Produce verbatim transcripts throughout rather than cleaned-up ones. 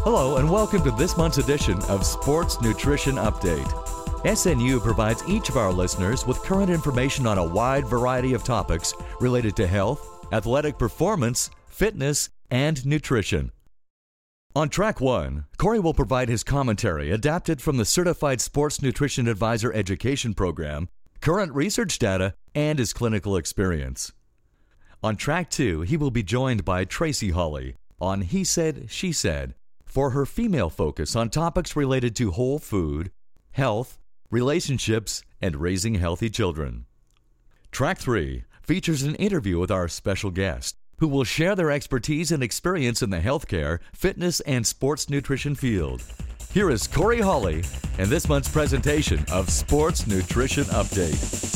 Hello and welcome to this month's edition of Sports Nutrition Update. S N U provides each of our listeners with current information on a wide variety of topics related to health, athletic performance, fitness, and nutrition. On track one, Corey will provide his commentary adapted from the Certified Sports Nutrition Advisor Education Program, current research data, and his clinical experience. On track two, he will be joined by Tracy Hawley on He Said, She Said for her female focus on topics related to whole food, health, relationships, and raising healthy children. Track three features an interview with our special guest, who will share their expertise and experience in the healthcare, fitness, and sports nutrition field. Here is Corey Hawley and this month's presentation of Sports Nutrition Update.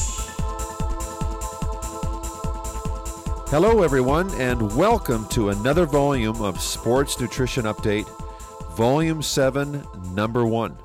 Hello, everyone, and welcome to another volume of Sports Nutrition Update, Volume seven, Number one.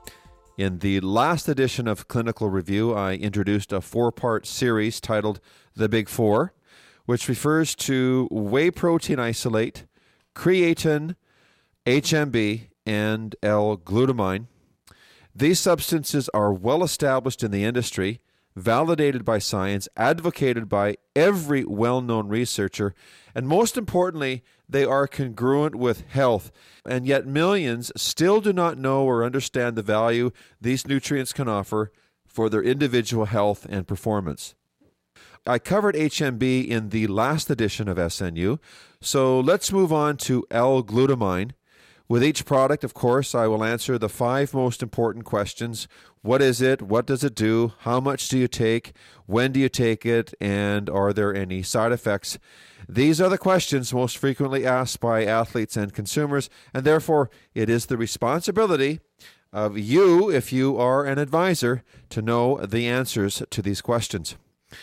In the last edition of Clinical Review, I introduced a four-part series titled The Big Four, which refers to whey protein isolate, creatine, H M B, and L-glutamine. These substances are well established in the industry, validated by science, advocated by every well-known researcher, and most importantly, they are congruent with health. And yet millions still do not know or understand the value these nutrients can offer for their individual health and performance. I covered H M B in the last edition of S N U, so let's move on to L-glutamine. With each product, of course, I will answer the five most important questions. What is it? What does it do? How much do you take? When do you take it? And are there any side effects? These are the questions most frequently asked by athletes and consumers, and therefore it is the responsibility of you, if you are an advisor, to know the answers to these questions.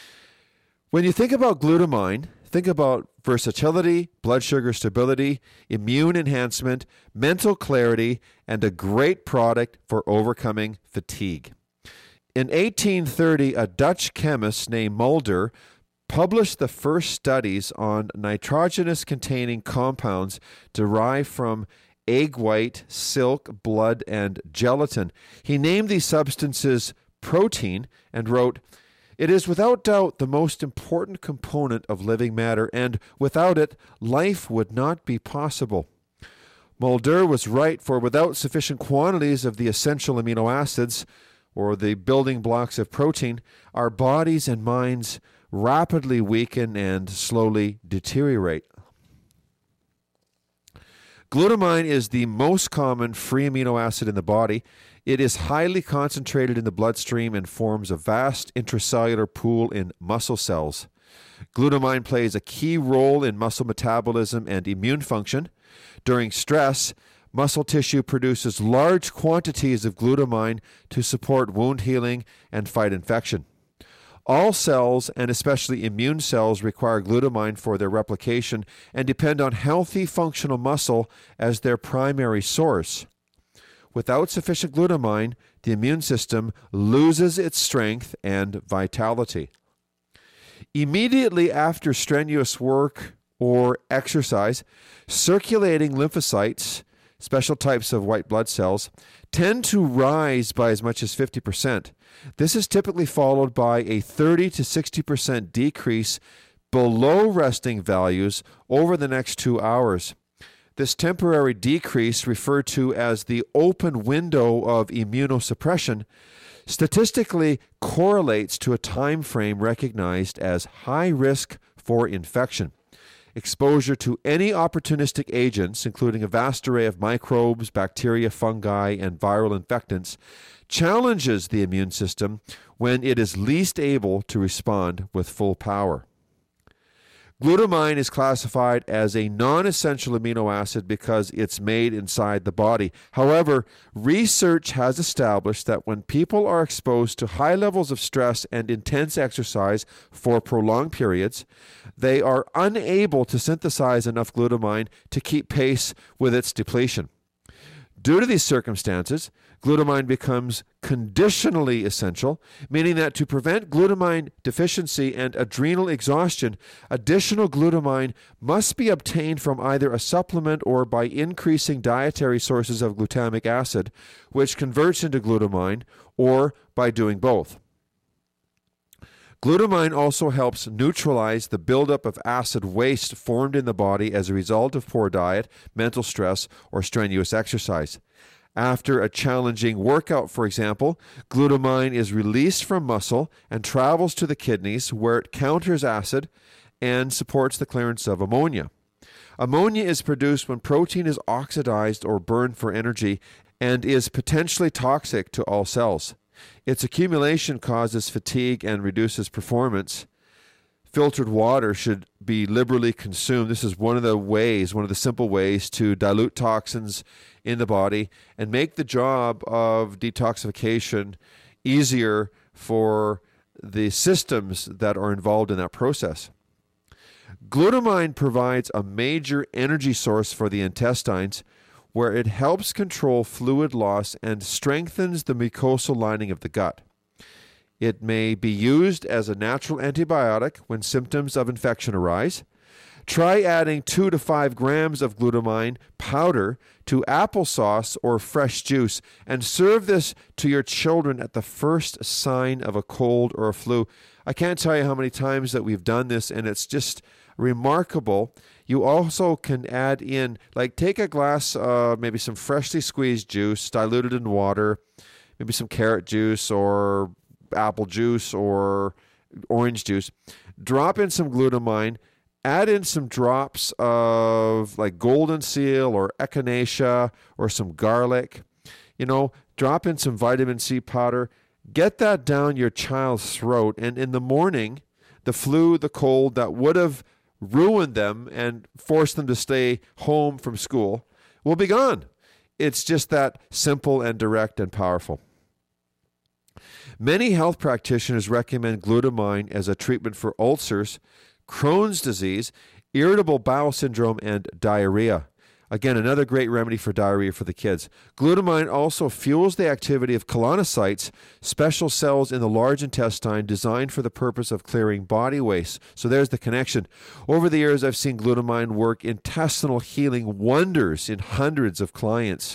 When you think about glutamine, think about versatility, blood sugar stability, immune enhancement, mental clarity, and a great product for overcoming fatigue. In eighteen thirty, a Dutch chemist named Mulder published the first studies on nitrogenous-containing compounds derived from egg white, silk, blood, and gelatin. He named these substances protein and wrote, "It is without doubt the most important component of living matter, and without it, life would not be possible." Mulder was right, for without sufficient quantities of the essential amino acids, or the building blocks of protein, our bodies and minds rapidly weaken and slowly deteriorate. Glutamine is the most common free amino acid in the body. It is highly concentrated in the bloodstream and forms a vast intracellular pool in muscle cells. Glutamine plays a key role in muscle metabolism and immune function. During stress, muscle tissue produces large quantities of glutamine to support wound healing and fight infection. All cells, and especially immune cells, require glutamine for their replication and depend on healthy functional muscle as their primary source. Without sufficient glutamine, the immune system loses its strength and vitality. Immediately after strenuous work or exercise, circulating lymphocytes, special types of white blood cells, tend to rise by as much as fifty percent. This is typically followed by a thirty to sixty percent decrease below resting values over the next two hours. This temporary decrease, referred to as the open window of immunosuppression, statistically correlates to a time frame recognized as high risk for infection. Exposure to any opportunistic agents, including a vast array of microbes, bacteria, fungi, and viral infectants, challenges the immune system when it is least able to respond with full power. Glutamine is classified as a non-essential amino acid because it's made inside the body. However, research has established that when people are exposed to high levels of stress and intense exercise for prolonged periods, they are unable to synthesize enough glutamine to keep pace with its depletion. Due to these circumstances, glutamine becomes conditionally essential, meaning that to prevent glutamine deficiency and adrenal exhaustion, additional glutamine must be obtained from either a supplement or by increasing dietary sources of glutamic acid, which converts into glutamine, or by doing both. Glutamine also helps neutralize the buildup of acid waste formed in the body as a result of poor diet, mental stress, or strenuous exercise. After a challenging workout, for example, glutamine is released from muscle and travels to the kidneys, where it counters acid and supports the clearance of ammonia. Ammonia is produced when protein is oxidized or burned for energy and is potentially toxic to all cells. Its accumulation causes fatigue and reduces performance. Filtered water should be liberally consumed. This is one of the ways, one of the simple ways to dilute toxins in the body and make the job of detoxification easier for the systems that are involved in that process. Glutamine provides a major energy source for the intestines, where it helps control fluid loss and strengthens the mucosal lining of the gut. It may be used as a natural antibiotic when symptoms of infection arise. Try adding two to five grams of glutamine powder to applesauce or fresh juice and serve this to your children at the first sign of a cold or a flu. I can't tell you how many times that we've done this, and it's just remarkable. You also can add in, like take a glass of maybe some freshly squeezed juice, diluted in water, maybe some carrot juice or apple juice or orange juice. Drop in some glutamine, add in some drops of like golden seal or echinacea or some garlic. You know, drop in some vitamin C powder. Get that down your child's throat, and in the morning, the flu, the cold that would have ruined them and forced them to stay home from school will be gone. It's just that simple and direct and powerful. Many health practitioners recommend glutamine as a treatment for ulcers, Crohn's disease, irritable bowel syndrome, and diarrhea. Again, another great remedy for diarrhea for the kids. Glutamine also fuels the activity of colonocytes, special cells in the large intestine designed for the purpose of clearing body waste. So there's the connection. Over the years, I've seen glutamine work intestinal healing wonders in hundreds of clients.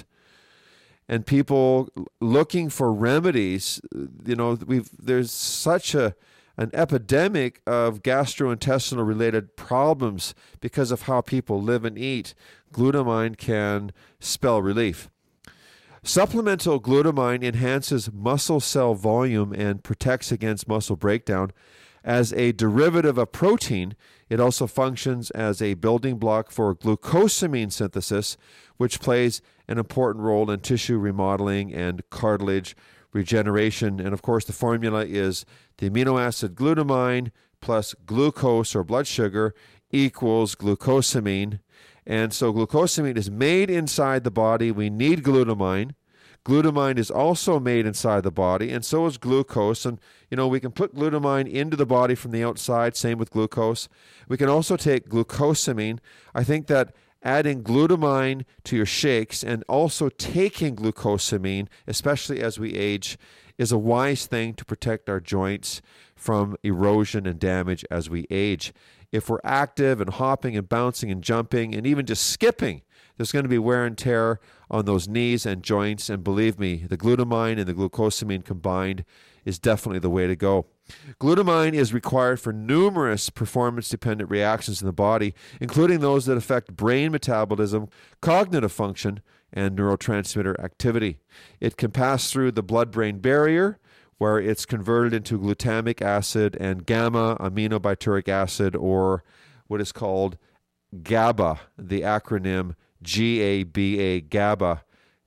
And people looking for remedies, you know, we've there's such a an epidemic of gastrointestinal related problems because of how people live and eat. Glutamine can spell relief. Supplemental glutamine enhances muscle cell volume and protects against muscle breakdown. As a derivative of protein, it also functions as a building block for glucosamine synthesis, which plays an important role in tissue remodeling and cartilage regeneration. And of course, the formula is the amino acid glutamine plus glucose or blood sugar equals glucosamine. And so glucosamine is made inside the body. We need glutamine. Glutamine is also made inside the body, and so is glucose. And, you know, we can put glutamine into the body from the outside, same with glucose. We can also take glucosamine. I think that adding glutamine to your shakes and also taking glucosamine, especially as we age, is a wise thing to protect our joints from erosion and damage as we age. If we're active and hopping and bouncing and jumping and even just skipping, there's going to be wear and tear on those knees and joints. And believe me, the glutamine and the glucosamine combined is definitely the way to go. Glutamine is required for numerous performance-dependent reactions in the body, including those that affect brain metabolism, cognitive function, and neurotransmitter activity. It can pass through the blood-brain barrier, where it's converted into glutamic acid and gamma-aminobutyric acid, or what is called GABA, the acronym G A B A, GABA,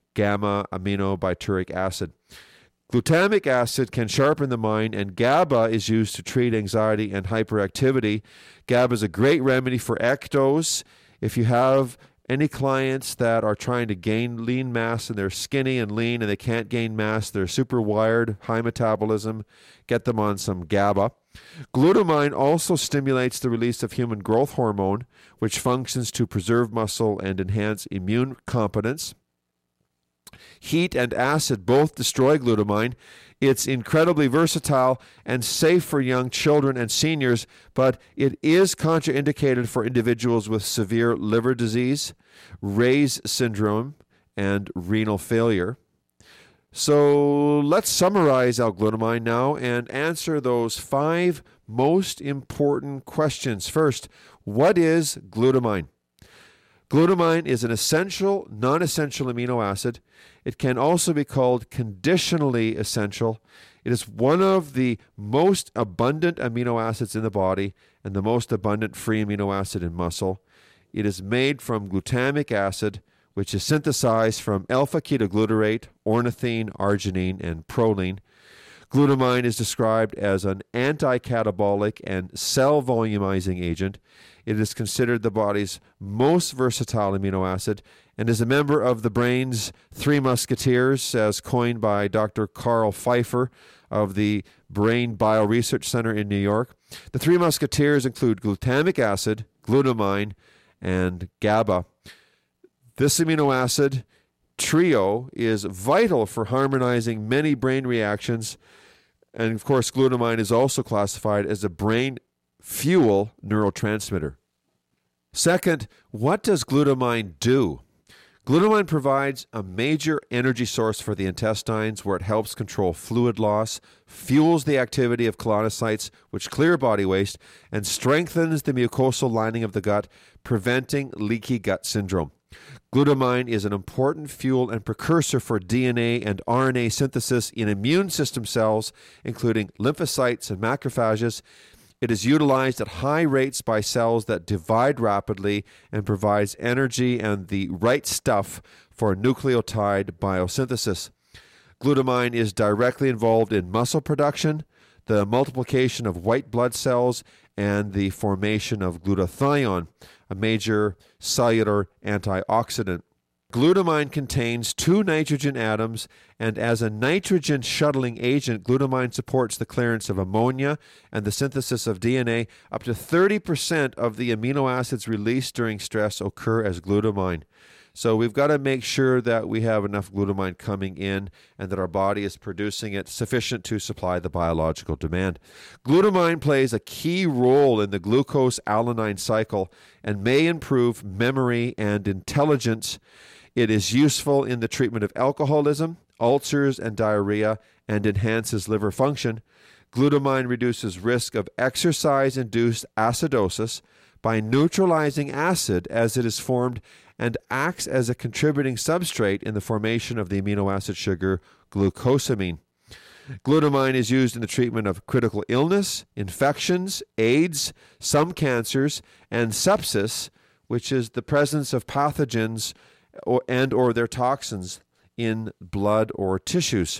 gamma-aminobutyric acid. Glutamic acid can sharpen the mind, and GABA is used to treat anxiety and hyperactivity. GABA is a great remedy for ectos. If you have any clients that are trying to gain lean mass and they're skinny and lean and they can't gain mass, they're super wired, high metabolism, get them on some GABA. Glutamine also stimulates the release of human growth hormone, which functions to preserve muscle and enhance immune competence. Heat and acid both destroy glutamine. It's incredibly versatile and safe for young children and seniors, but it is contraindicated for individuals with severe liver disease, Ray's syndrome, and renal failure. So let's summarize L-glutamine now and answer those five most important questions. First, what is glutamine? Glutamine is an essential, non-essential amino acid. It can also be called conditionally essential. It is one of the most abundant amino acids in the body and the most abundant free amino acid in muscle. It is made from glutamic acid, which is synthesized from alpha-ketoglutarate, ornithine, arginine, and proline. Glutamine is described as an anti-catabolic and cell volumizing agent. It is considered the body's most versatile amino acid and is a member of the brain's Three Musketeers, as coined by Doctor Carl Pfeiffer of the Brain Bioresearch Center in New York. The Three Musketeers include glutamic acid, glutamine, and GABA. This amino acid trio is vital for harmonizing many brain reactions, and of course glutamine is also classified as a brain fuel neurotransmitter. Second, what does glutamine do? Glutamine provides a major energy source for the intestines where it helps control fluid loss, fuels the activity of colonocytes, which clear body waste, and strengthens the mucosal lining of the gut, preventing leaky gut syndrome. Glutamine is an important fuel and precursor for D N A and R N A synthesis in immune system cells, including lymphocytes and macrophages. It is utilized at high rates by cells that divide rapidly and provides energy and the right stuff for nucleotide biosynthesis. Glutamine is directly involved in muscle production, the multiplication of white blood cells, and the formation of glutathione, a major cellular antioxidant. Glutamine contains two nitrogen atoms, and as a nitrogen shuttling agent, glutamine supports the clearance of ammonia and the synthesis of D N A. Up to thirty percent of the amino acids released during stress occur as glutamine. So we've got to make sure that we have enough glutamine coming in and that our body is producing it sufficient to supply the biological demand. Glutamine plays a key role in the glucose-alanine cycle and may improve memory and intelligence. It is useful in the treatment of alcoholism, ulcers, and diarrhea, and enhances liver function. Glutamine reduces risk of exercise-induced acidosis by neutralizing acid as it is formed and acts as a contributing substrate in the formation of the amino acid sugar glucosamine. Glutamine is used in the treatment of critical illness, infections, AIDS, some cancers, and sepsis, which is the presence of pathogens or, and or their toxins in blood or tissues.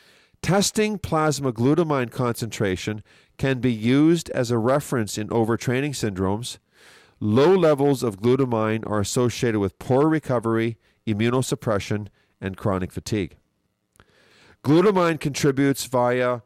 Testing plasma glutamine concentration can be used as a reference in overtraining syndromes. Low levels of glutamine are associated with poor recovery, immunosuppression, and chronic fatigue. Glutamine contributes via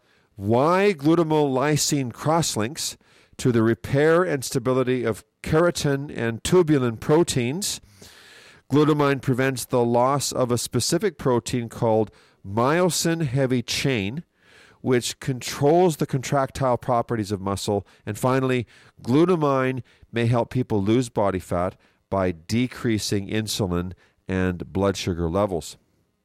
Y-glutamyl-lysine crosslinks to the repair and stability of keratin and tubulin proteins. Glutamine prevents the loss of a specific protein called myosin heavy chain, which controls the contractile properties of muscle. And finally, glutamine may help people lose body fat by decreasing insulin and blood sugar levels.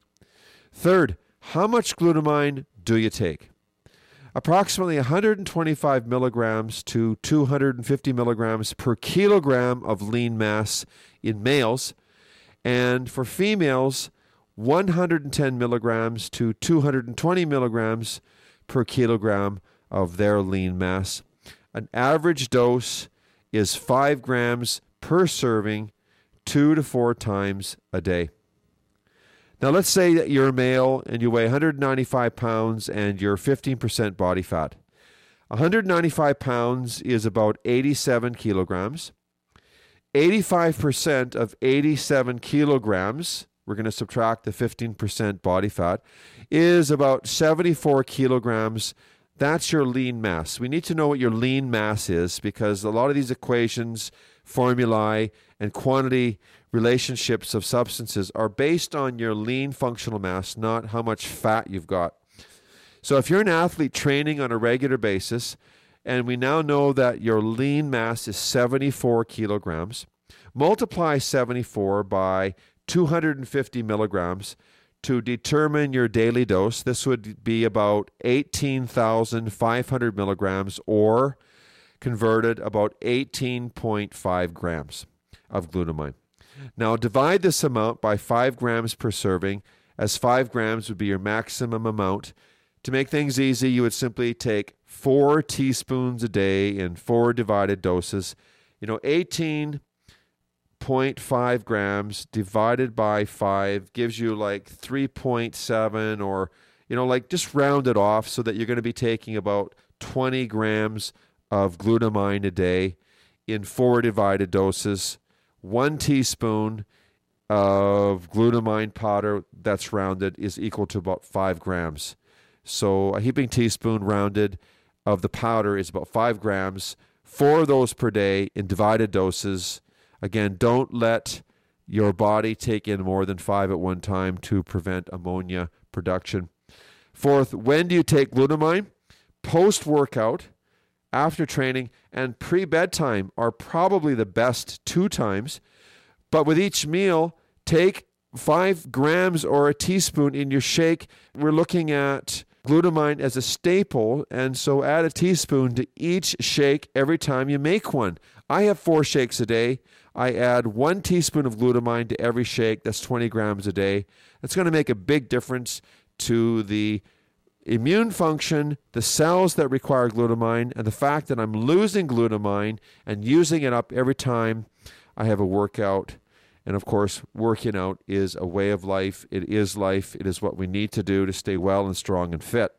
Third, how much glutamine do you take? Approximately one hundred twenty-five milligrams to two hundred fifty milligrams per kilogram of lean mass in males, and for females, one hundred ten milligrams to two hundred twenty milligrams per kilogram of their lean mass. An average dose is five grams per serving, two to four times a day. Now let's say that you're a male and you weigh one hundred ninety-five pounds and you're fifteen percent body fat. one hundred ninety-five pounds is about eighty-seven kilograms. eighty-five percent of eighty-seven kilograms, we're going to subtract the fifteen percent body fat, is about seventy-four kilograms. That's your lean mass. We need to know what your lean mass is because a lot of these equations formulae and quantity relationships of substances are based on your lean functional mass, not how much fat you've got. So if you're an athlete training on a regular basis, and we now know that your lean mass is seventy-four kilograms, multiply seventy-four by two hundred fifty milligrams to determine your daily dose. This would be about eighteen thousand five hundred milligrams, or converted about eighteen point five grams of glutamine. Now divide this amount by five grams per serving, as five grams would be your maximum amount. To make things easy, you would simply take four teaspoons a day in four divided doses. You know, eighteen point five grams divided by five gives you like three point seven, or, you know, like just round it off so that you're going to be taking about twenty grams of glutamine a day in four divided doses. One teaspoon of glutamine powder that's rounded is equal to about five grams. So a heaping teaspoon rounded of the powder is about five grams. Four of those per day in divided doses. Again, don't let your body take in more than five at one time to prevent ammonia production. Fourth, when do you take glutamine? Post-workout, after training, and pre-bedtime are probably the best two times. But with each meal, take five grams or a teaspoon in your shake. We're looking at glutamine as a staple, and so add a teaspoon to each shake every time you make one. I have four shakes a day. I add one teaspoon of glutamine to every shake. That's twenty grams a day. That's going to make a big difference to the immune function, the cells that require glutamine, and the fact that I'm losing glutamine and using it up every time I have a workout. And of course, working out is a way of life. It is life. It is what we need to do to stay well and strong and fit.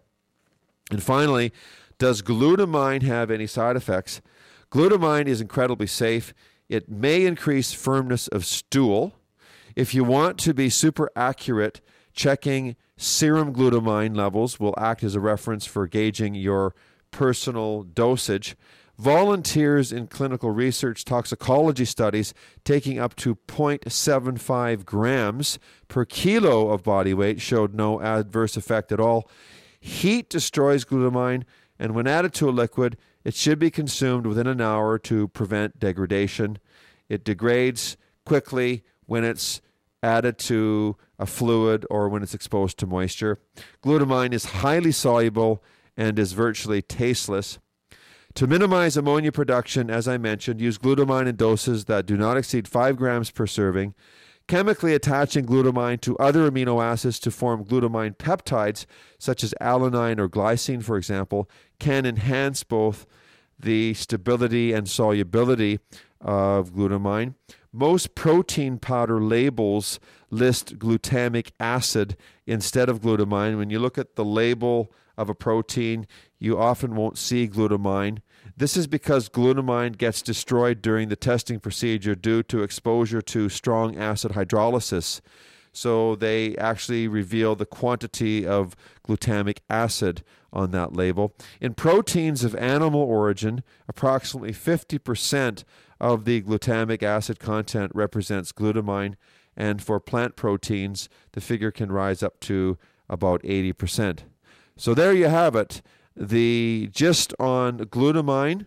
And finally, does glutamine have any side effects? Glutamine is incredibly safe. It may increase firmness of stool. If you want to be super accurate, checking serum glutamine levels will act as a reference for gauging your personal dosage. Volunteers in clinical research toxicology studies taking up to zero point seven five grams per kilo of body weight showed no adverse effect at all. Heat destroys glutamine, and when added to a liquid, it should be consumed within an hour to prevent degradation. It degrades quickly when it's added to a fluid or when it's exposed to moisture. Glutamine is highly soluble and is virtually tasteless. To minimize ammonia production, as I mentioned, use glutamine in doses that do not exceed five grams per serving. Chemically attaching glutamine to other amino acids to form glutamine peptides, such as alanine or glycine, for example, can enhance both the stability and solubility of glutamine. Most protein powder labels list glutamic acid instead of glutamine. When you look at the label of a protein, you often won't see glutamine. This is because glutamine gets destroyed during the testing procedure due to exposure to strong acid hydrolysis. So they actually reveal the quantity of glutamic acid on that label. In proteins of animal origin, approximately fifty percent of the glutamic acid content represents glutamine, and for plant proteins, the figure can rise up to about eighty percent. So there you have it, the gist on glutamine.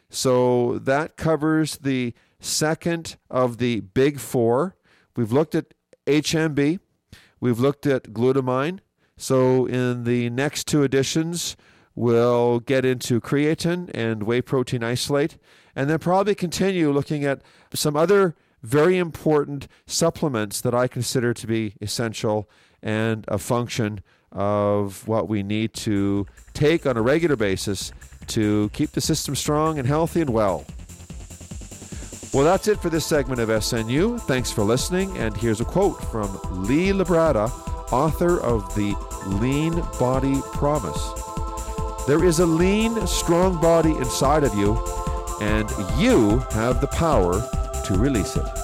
So that covers the second of the big four. We've looked at H M B. We've looked at glutamine. So in the next two editions, we'll get into creatine and whey protein isolate, and then probably continue looking at some other very important supplements that I consider to be essential and a function of what we need to take on a regular basis to keep the system strong and healthy and well. Well, that's it for this segment of S N U. Thanks for listening, and here's a quote from Lee Labrada, author of The Lean Body Promise. There is a lean, strong body inside of you, and you have the power to release it.